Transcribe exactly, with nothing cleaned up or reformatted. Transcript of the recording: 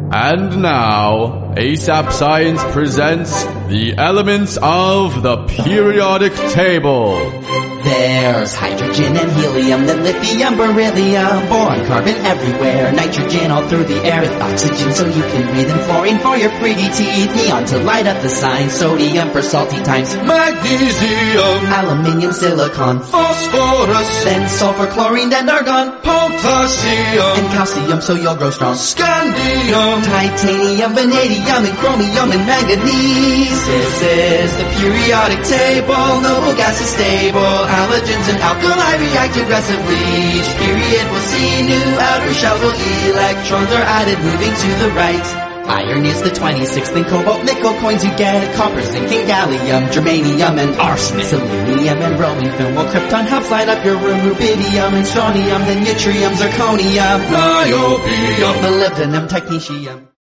And now, ASAP Science presents the elements of the periodic table. There's hydrogen and helium, then lithium, beryllium, boron, carbon everywhere, nitrogen all through the air, oxygen so you can breathe, and fluorine for your pretty teeth, neon to light up the sign, sodium for salty times, magnesium, aluminium, silicon, phosphorus, then sulfur, chlorine, then argon, potassium, and calcium so you'll grow strong, scandium, titanium, vanadium, and chromium, and manganese. This is the periodic table, noble gases stable, halogens and alkali react aggressively. Each period will see new outer shells while electrons are added, moving to the right. Iron is the twenty-sixth, then cobalt, nickel coins you get, copper, zinc, and gallium, germanium, and arsenic, selenium, and bromine film, while krypton helps light up your room, rubidium, and strontium, then yttrium, zirconium, niobium, molybdenum, technetium.